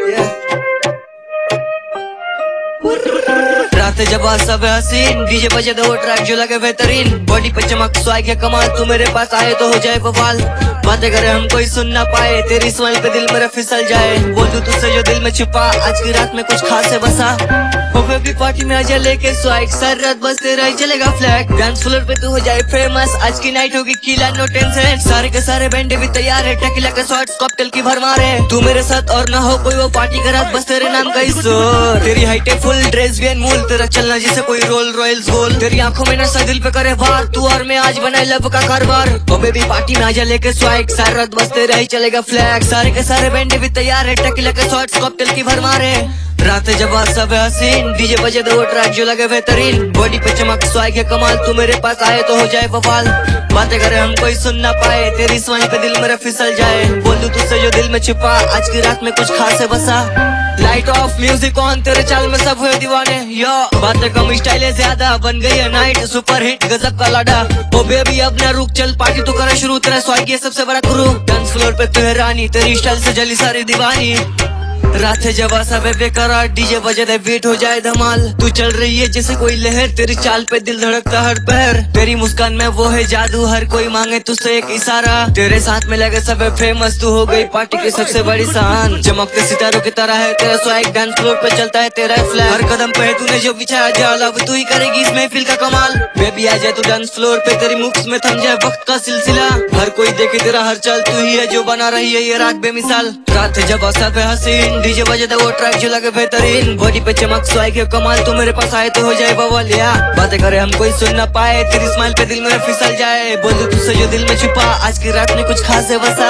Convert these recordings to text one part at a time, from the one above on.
रात जब सब हसीन डीजे बजे दो ट्रैक जो लगे बेहतरीन बॉडी पे चमक स्वाग के कमाल तू मेरे पास आए तो हो जाए बवाल बातें करे हम कोई सुन ना पाए तेरी स्माइल पे दिल मेरा फिसल जाए बोल दूं तुझसे जो दिल में छुपा आज की रात में कुछ खास है बसा की पार्टी में आजा लेके स्वाग सारी रात बजते रही चलेगा फ्लैग डांस फ्लोर पे तू हो जाए फेमस आज की नाइट होगी किला नो टेंशन सारे के सारे बैंड भी तैयार है टकीला के शॉट्स कॉकटेल की भरमार है तू मेरे साथ और ना हो कोई वो पार्टी का रात बस तेरे नाम का शोर तेरी हाइट है फुल ड्रेस भी मूल तेरा चलना जैसे कोई रोल रॉयल्स गोल तेरी आंखों में नशा दिल पे करे वार तू और मैं आज बनाए लब का कारोबार ओ बेबी पार्टी में आजा लेके स्वाग सारी रात बजते रही चलेगा फ्लैग सारे के सारे बैंड भी तैयार है टकीला के शॉट्स कॉकटेल की भरमार है रात जब सब हसीन डीजे बजे दो ट्रैक जो लगे बेहतरीन बॉडी पे चमक स्वाग के कमाल तू मेरे पास आए तो हो जाए बवाल बातें करे हम कोई सुन ना पाए तेरी स्माइल पे दिल मेरा फिसल जाए बोल दूं तुझसे जो दिल में छुपा आज की रात में कुछ खास है बसा लाइट ऑफ म्यूजिक ऑन तेरे चाल में सब हुए दीवाने यो बातें कम स्टाइल है ज्यादा बन गई है नाइट सुपर हिट गजब का लाडा ओ बेबी अब ना रुक चल पार्टी तू करे शुरू तेरा स्वाग ये सबसे बड़ा गुरु डांस फ्लोर पे तू है रानी तेरी स्टाइल से जली सारी दीवानी रात है जब सब बेकरार डीजे बजे दे बीट हो जाए धमाल तू चल रही है जैसे कोई लहर तेरी चाल पे दिल धड़कता हर पैर तेरी मुस्कान में वो है जादू हर कोई मांगे तुझसे एक इशारा तेरे साथ में लगे सब फेमस तू हो गई पार्टी की सबसे बड़ी शान चमकते सितारों की तरह है तेरा स्वाग डांस फ्लोर पे चलता है तेरा फ्लैग हर कदम पे तूने जो बिछाया जाल अब तू ही करेगी इस महफिल का कमाल बेबी आ जाए तू डांस फ्लोर पे तेरी मुक्स में थम जाए वक्त का सिलसिला हर कोई देखे तेरा हर चाल तू ही है जो बना रही है ये रात बेमिसाल रात जब सब हसीन डीजे बजे दो वो ट्रैक जो लगे बेहतरीन बॉडी पे चमक स्वाग के कमाल तू मेरे पास आए तो हो जाए बवाल या बातें करे हम कोई सुन ना पाए तेरी स्माइल पे दिल मेरा फिसल जाए बोल दूं तुझसे जो दिल में छुपा आज की रात में कुछ खास है बसा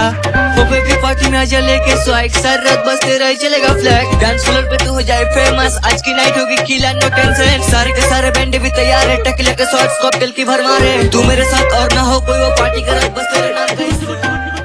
वो बेबी पार्टी में आजा लेके स्वाग सारी रात बजते रही चलेगा फ्लैग डांस फ्लोर पे तू हो जाए फेमस आज की नाइट होगी किला नो टेंशन सारे के सारे बैंड भी तैयार है टकीला के शॉट्स कॉकटेल की भरमार है तू मेरे साथ और ना हो कोई वो पार्टी का रात बस तेरे नाम का